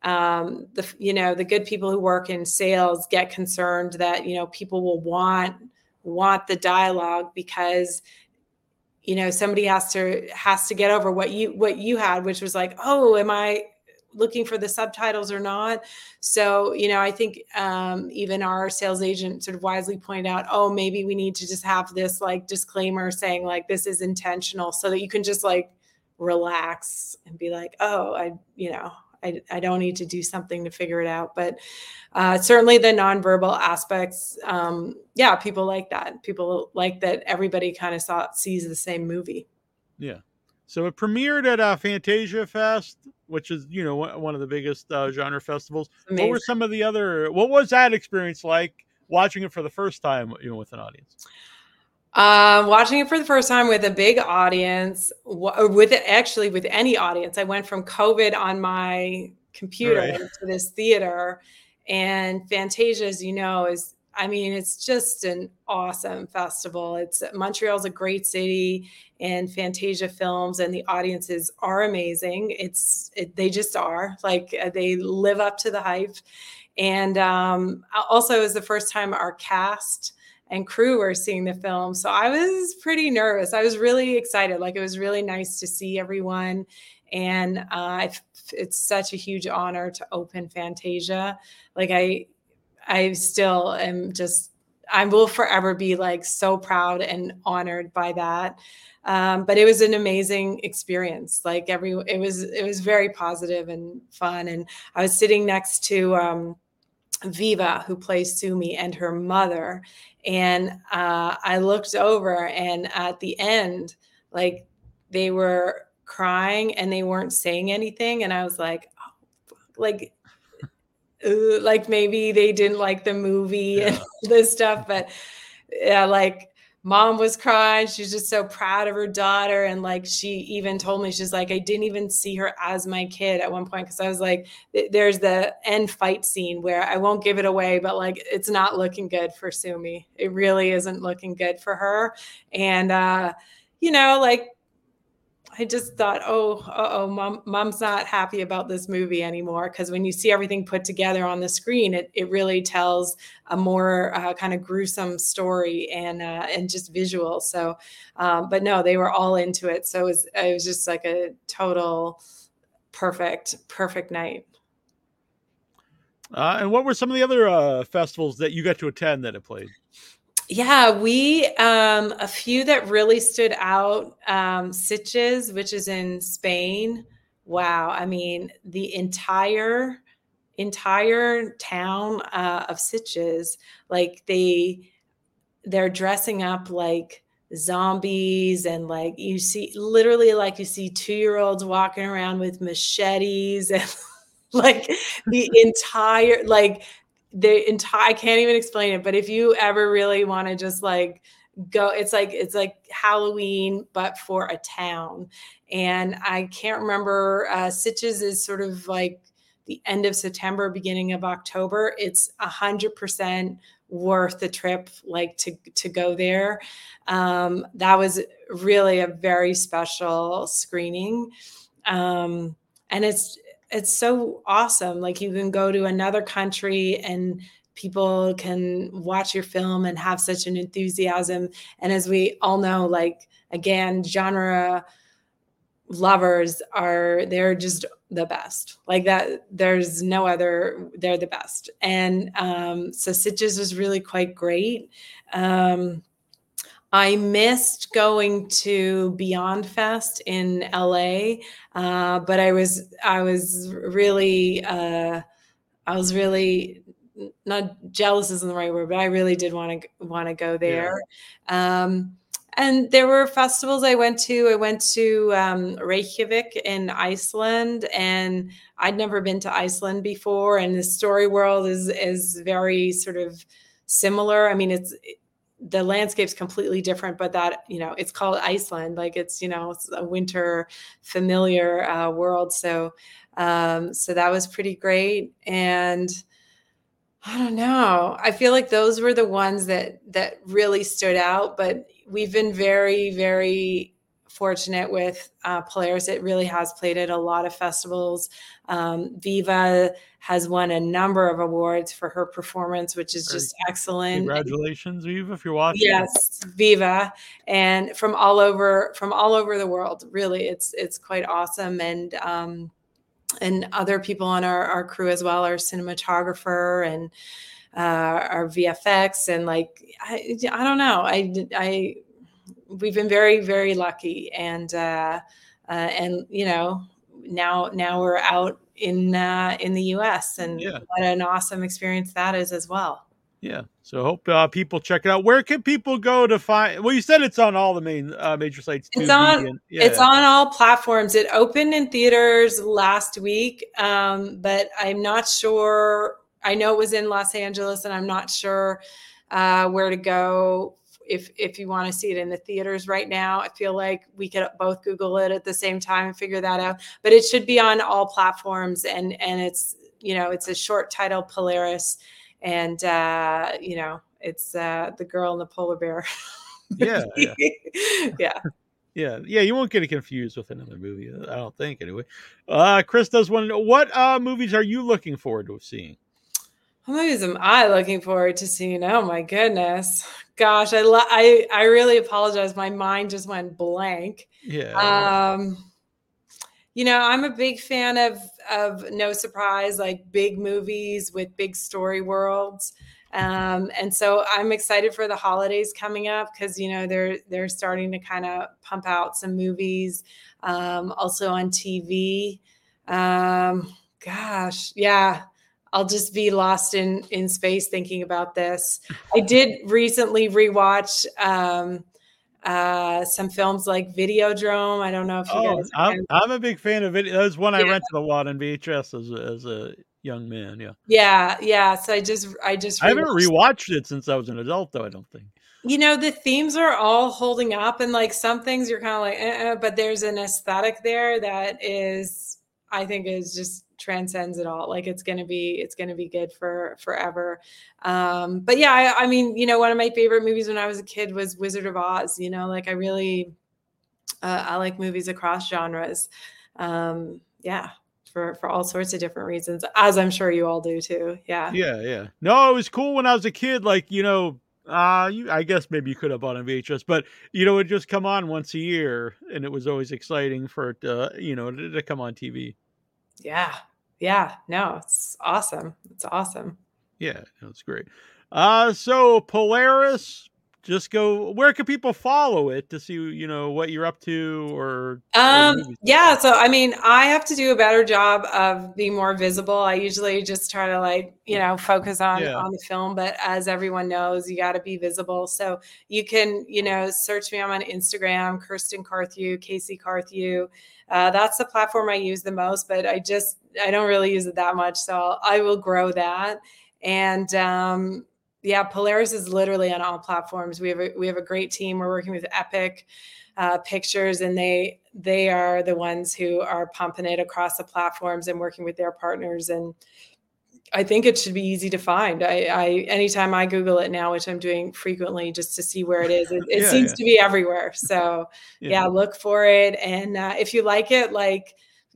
Speaker 2: the good people who work in sales get concerned that people will want the dialogue because somebody has to get over what you had, which was like, oh, am I looking for the subtitles or not? So I think even our sales agent sort of wisely pointed out, oh, maybe we need to just have this like disclaimer saying like this is intentional, so that you can just like relax and be like, oh, I don't need to do something to figure it out. But certainly the nonverbal aspects, yeah, people like that. People like that everybody kind of sees the same movie.
Speaker 1: Yeah. So it premiered at Fantasia Fest, which is, one of the biggest genre festivals.
Speaker 2: Amazing.
Speaker 1: What was that experience like watching it for the first time, with an audience?
Speaker 2: Watching it for the first time with a big audience, with any audience. I went from COVID on my computer
Speaker 1: Right.
Speaker 2: to this theater, and Fantasia, as you know, it's just an awesome festival. Montreal's a great city, and Fantasia Films and the audiences are amazing. They just are like, they live up to the hype. And also, it was the first time our cast and crew were seeing the film. So I was pretty nervous. I was really excited. Like, it was really nice to see everyone. And it's such a huge honor to open Fantasia. Like, I still am I will forever be like so proud and honored by that. But it was an amazing experience. Like it was very positive and fun. And I was sitting next to Viva, who plays Sumi, and her mother. And I looked over, and at the end, like, they were crying and they weren't saying anything. And I was like, oh, like maybe they didn't like the movie and this stuff. But yeah, like, mom was crying. She's just so proud of her daughter. And like, she even told me, she's like, I didn't even see her as my kid at one point. Cause I was like, there's the end fight scene where I won't give it away, but like, it's not looking good for Sumi. It really isn't looking good for her. And, like, I just thought, mom's not happy about this movie anymore. Because when you see everything put together on the screen, it really tells a more kind of gruesome story and just visual. So, but no, they were all into it. So it was just like a total perfect night.
Speaker 1: And what were some of the other festivals that you got to attend that it played?
Speaker 2: Yeah, a few that really stood out, Sitges, which is in Spain. Wow. I mean, the entire town of Sitges, like they're dressing up like zombies, and like you see 2-year-olds walking around with machetes, and like I can't even explain it, but if you ever really want to just like go, it's like Halloween, but for a town. And I can't remember, Sitges is sort of like the end of September, beginning of October. It's 100% worth the trip, like to go there. That was really a very special screening. And it's so awesome. Like, you can go to another country and people can watch your film and have such an enthusiasm. And as we all know, like, again, genre lovers they're just the best. Like that, there's no other, they're the best. And so Sitges was really quite great. I missed going to Beyond Fest in LA, but I was really not jealous isn't the right word, but I really did want to go
Speaker 1: Yeah.
Speaker 2: there. Um, and there were festivals I went to. I went to Reykjavik in Iceland, and I'd never been to Iceland before. And the story world is very sort of similar. I mean, the landscape's completely different, but that, it's called Iceland. Like it's a winter familiar world. So that was pretty great. And I don't know. I feel like those were the ones that really stood out, but we've been very, very fortunate with Polaris. It really has played at a lot of festivals. Viva has won a number of awards for her performance, which is
Speaker 1: Very
Speaker 2: just excellent.
Speaker 1: Congratulations, Eve, if you're watching.
Speaker 2: Yes, Viva, and from all over the world. Really, it's quite awesome, and other people on our crew as well, our cinematographer and our VFX, and like I don't know, we've been very, very lucky, and now we're out in the U.S. and
Speaker 1: Yeah.
Speaker 2: what an awesome experience that is as well.
Speaker 1: Yeah. So hope people check it out. Where can people go to find? Well, you said it's on all the main major sites.
Speaker 2: It's
Speaker 1: Tubi
Speaker 2: on
Speaker 1: and
Speaker 2: it's
Speaker 1: yeah.
Speaker 2: on all platforms. It opened in theaters last week, but I'm not sure. I know it was in Los Angeles, and I'm not sure where to go if you want to see it in the theaters right now. I feel like we could both Google it at the same time and figure that out. But it should be on all platforms, and it's a short title, Polaris, and it's the girl and the polar bear.
Speaker 1: Yeah. Yeah.
Speaker 2: Yeah.
Speaker 1: Yeah, yeah, you won't get it confused with another movie. I don't think, anyway. Chris does want to know what movies are you looking forward to seeing?
Speaker 2: What movies am I looking forward to seeing? Oh my goodness, gosh, I really apologize. My mind just went blank.
Speaker 1: Yeah,
Speaker 2: Um, I'm a big fan of No Surprise, like big movies with big story worlds. And so I'm excited for the holidays coming up because they're starting to kind of pump out some movies, also on TV. Gosh, yeah, I'll just be lost in space thinking about this. I did recently rewatch some films like Videodrome. I don't know if you
Speaker 1: oh,
Speaker 2: guys
Speaker 1: I'm
Speaker 2: have.
Speaker 1: I'm a big fan of it. That was one I
Speaker 2: Yeah,
Speaker 1: rented a lot on VHS as a young man. Yeah,
Speaker 2: yeah, yeah. So I just
Speaker 1: I haven't
Speaker 2: rewatched.
Speaker 1: rewatched it since I was an adult, though. I don't think.
Speaker 2: The themes are all holding up, and like some things you're kind of like, but there's an aesthetic there that I think is just transcends it all. Like it's gonna be good for forever. But yeah, I mean, one of my favorite movies when I was a kid was Wizard of Oz. Like I like movies across genres. Yeah, for all sorts of different reasons, as I'm sure you all do too. Yeah.
Speaker 1: Yeah, yeah. No, it was cool when I was a kid. Like I guess maybe you could have bought on VHS, but it'd just come on once a year, and it was always exciting for it to come on TV.
Speaker 2: Yeah. Yeah. No, it's awesome. It's awesome.
Speaker 1: Yeah, that's great. So Polaris, just go. Where can people follow it to see, what you're up to, or the movies so
Speaker 2: Yeah,
Speaker 1: far?
Speaker 2: so I mean, I have to do a better job of being more visible. I usually just try to like, focus on
Speaker 1: Yeah,
Speaker 2: on the film, but as everyone knows, you got to be visible. So you can, search me. I'm on Instagram, Kirsten Carthew, Casey Carthew. That's the platform I use the most, but I don't really use it that much. So I will grow that. And yeah, Polaris is literally on all platforms. We have a great team. We're working with Epic Pictures, and they are the ones who are pumping it across the platforms and working with their partners. And I think it should be easy to find. I anytime I Google it now, which I'm doing frequently just to see where it is, it
Speaker 1: yeah,
Speaker 2: seems
Speaker 1: yeah,
Speaker 2: to be everywhere. So
Speaker 1: yeah,
Speaker 2: yeah, look for it. And if you like it, like,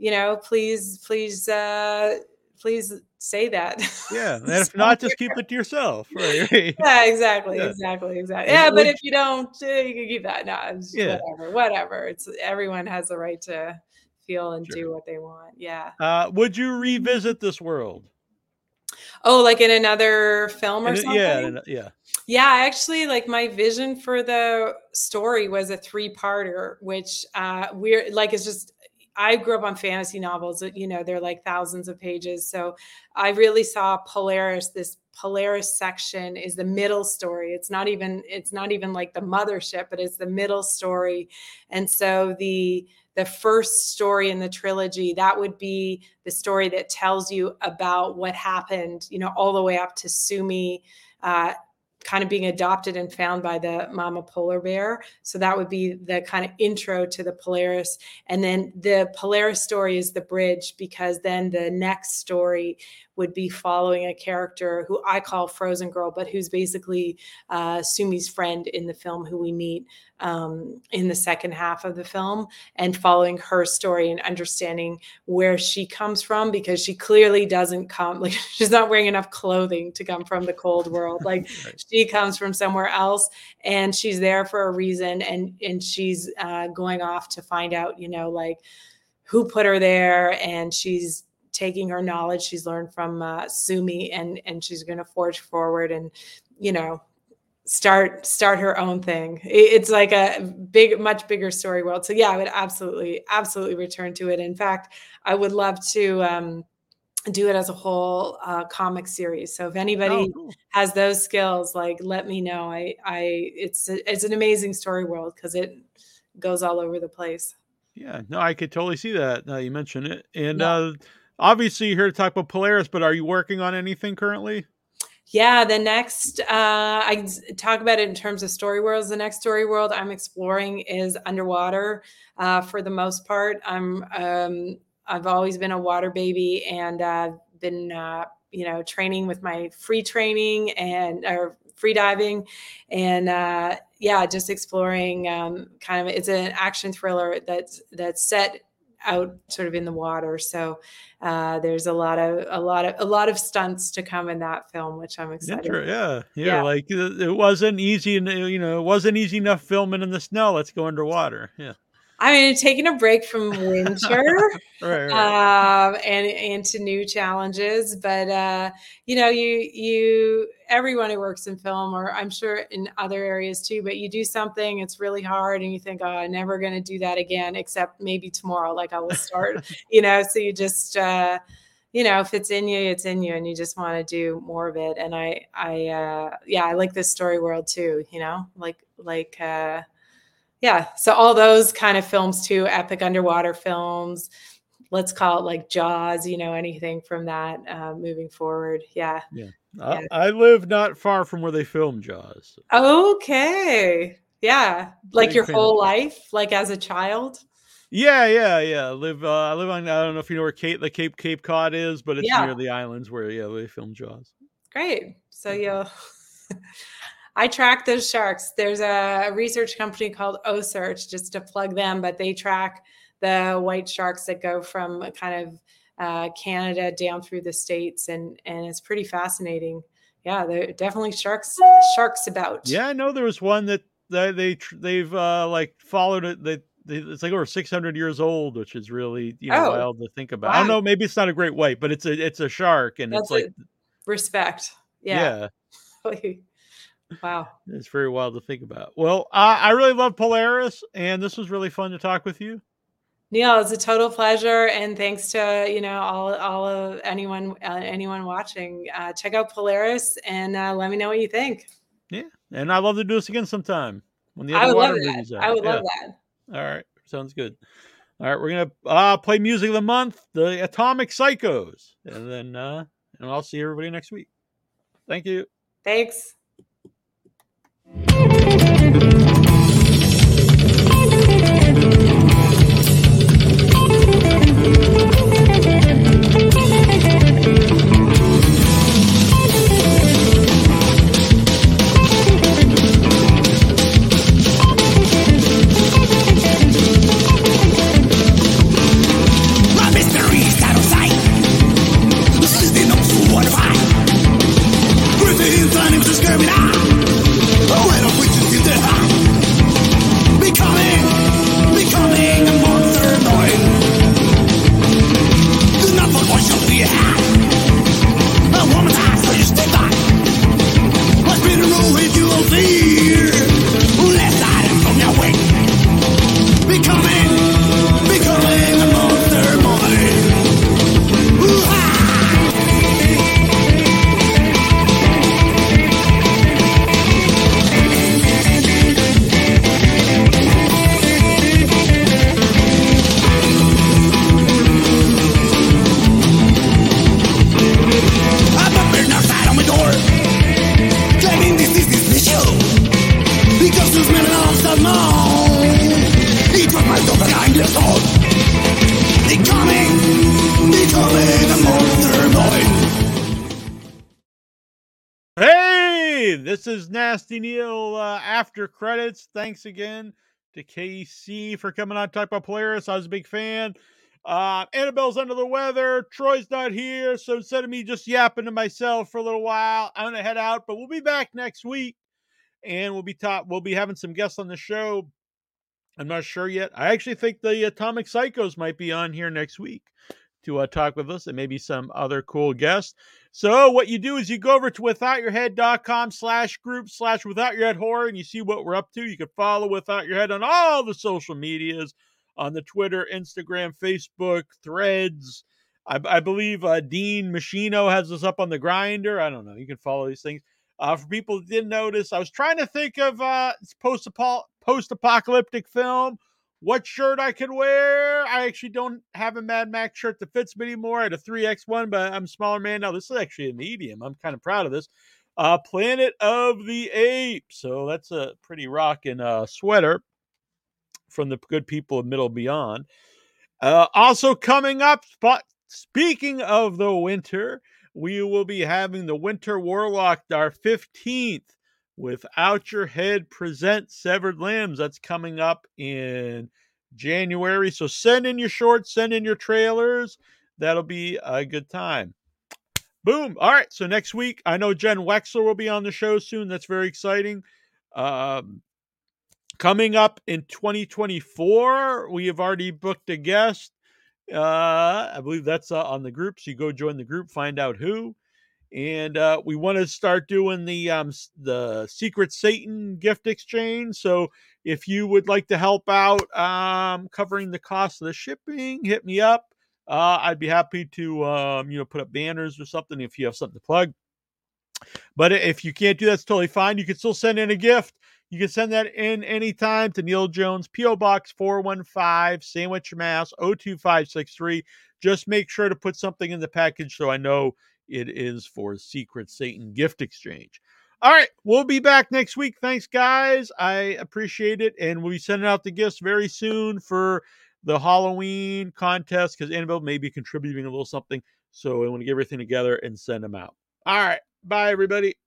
Speaker 2: please say that.
Speaker 1: yeah. And if
Speaker 2: So,
Speaker 1: not, just keep it to yourself. Right, right.
Speaker 2: yeah, exactly,
Speaker 1: Yeah.
Speaker 2: exactly, exactly.
Speaker 1: And
Speaker 2: Yeah, but
Speaker 1: would
Speaker 2: if you don't, you can keep that. No, it's
Speaker 1: yeah,
Speaker 2: whatever, whatever. It's everyone has the right to feel and
Speaker 1: sure.
Speaker 2: do what they want. Yeah.
Speaker 1: Would you revisit this world?
Speaker 2: Oh, like in another film or something?
Speaker 1: Yeah.
Speaker 2: Yeah, actually, like my vision for the story was a 3-parter, which we're like, it's just, I grew up on fantasy novels, they're like thousands of pages. So I really saw Polaris. This Polaris section is the middle story. It's not even like the mothership, but it's the middle story. And so the first story in the trilogy, that would be the story that tells you about what happened, all the way up to Sumi, kind of being adopted and found by the mama polar bear. So that would be the kind of intro to the Polaris. And then the Polaris story is the bridge, because then the next story would be following a character who I call Frozen Girl, but who's basically Sumi's friend in the film, who we meet in the second half of the film, and following her story and understanding where she comes from, because she clearly doesn't come, like, she's not wearing enough clothing to come from the cold world. Like right. She comes from somewhere else, and she's there for a reason. And she's going off to find out, like who put her there. And she's taking her knowledge she's learned from Sumi, and she's going to forge forward and, start her own thing. It's like a much bigger story world. So yeah, I would absolutely return to it. In fact, I would love to do it as a whole comic series. So if anybody has those skills, like, let me know. It's an amazing story world, because it goes all over the place.
Speaker 1: Yeah, no, I could totally see that. You mentioned it. And obviously you're here to talk about Polaris, but are you working on anything currently?
Speaker 2: Yeah, the next, I talk about it in terms of story worlds. The next story world I'm exploring is underwater. For the most part, I've always been a water baby, and been, training with my free training or free diving, and just exploring. Kind of, it's an action thriller that's set out sort of in the water. So there's a lot of stunts to come in that film, which I'm excited about.
Speaker 1: Yeah. Like it wasn't easy, and it wasn't easy enough filming in the snow. Let's go underwater. Yeah.
Speaker 2: I mean, taking a break from winter,
Speaker 1: right.
Speaker 2: And into new challenges. But everyone who works in film, or I'm sure in other areas too, but you do something, it's really hard, and you think, oh, I'm never going to do that again, except maybe tomorrow. Like, I will start. So you just, if it's in you, it's in you, and you just want to do more of it. And I like this story world too. So all those kind of films too, epic underwater films, let's call it like Jaws, anything from that moving forward. Yeah.
Speaker 1: I live not far from where they filmed Jaws.
Speaker 2: Okay. Yeah. Like your whole life, like as a child?
Speaker 1: Yeah. I live on, I don't know if you know where the Cape Cod is, but it's near the islands where, they filmed Jaws.
Speaker 2: Great. So I track those sharks. There's a research company called OSearch, just to plug them, but they track the white sharks that go from kind of Canada down through the States, and it's pretty fascinating. Yeah, there are definitely sharks about.
Speaker 1: Yeah, I know there was one that they've like followed it. It's like over 600 years old, which is really wild to think about. Wow. I don't know, maybe it's not a great white, but it's a shark, and it's like
Speaker 2: respect. Yeah. Wow.
Speaker 1: It's very wild to think about. Well, I really love Polaris, and this was really fun to talk with you.
Speaker 2: Neil, it's a total pleasure, and thanks to all of anyone watching. Check out Polaris, and let me know what you think.
Speaker 1: Yeah, and I'd love to do this again sometime when the other water movies out.
Speaker 2: I would love that.
Speaker 1: All right, sounds good. All right, we're gonna play music of the month, the Atomic Psychos, and then and I'll see everybody next week. Thank you.
Speaker 2: Thanks.
Speaker 3: Screaming out, oh, I don't wish you to die. eyes open, I'm the soul. Becoming a monster boy.
Speaker 1: Hey, this is Nasty Neil after credits. Thanks again to KC for coming on to talk about Polaris. I was a big fan. Annabelle's under the weather. Troy's not here. So instead of me just yapping to myself for a little while, I'm going to head out. But we'll be back next week. And we'll be having some guests on the show. I'm not sure yet. I actually think the Atomic Psychos might be on here next week to talk with us, and maybe some other cool guests. So what you do is you go over to withoutyourhead.com/group/withoutyourheadhorror, and you see what we're up to. You can follow Without Your Head on all the social medias, on the Twitter, Instagram, Facebook, Threads. I believe Dean Machino has us up on the Grinder. I don't know. You can follow these things. For people that didn't notice, I was trying to think of post-apocalyptic film, what shirt I could wear. I actually don't have a Mad Max shirt that fits me anymore. I had a 3X1, but I'm a smaller man now. This is actually a medium. I'm kind of proud of this. Planet of the Apes. So that's a pretty rocking sweater from the good people of Middle Beyond. Also coming up, speaking of the winter, we will be having the Winter Warlock, our 15th Without Your Head present Severed Limbs. That's coming up in January. So send in your shorts, send in your trailers. That'll be a good time. Boom. All right. So next week, I know Jen Wexler will be on the show soon. That's very exciting. Coming up in 2024, we have already booked a guest. I believe that's on the group. So you go join the group, find out who. And we want to start doing the Secret Satan gift exchange. So if you would like to help out covering the cost of the shipping, hit me up. I'd be happy to put up banners or something if you have something to plug. But if you can't do that, it's totally fine. You can still send in a gift. You can send that in anytime to Neil Jones, P.O. Box 415, Sandwich, Mass. 02563. Just make sure to put something in the package so I know it is for Secret Satan gift exchange. All right, we'll be back next week. Thanks, guys. I appreciate it. And we'll be sending out the gifts very soon for the Halloween contest because Annabelle may be contributing a little something. So I want to get everything together and send them out. All right. Bye, everybody.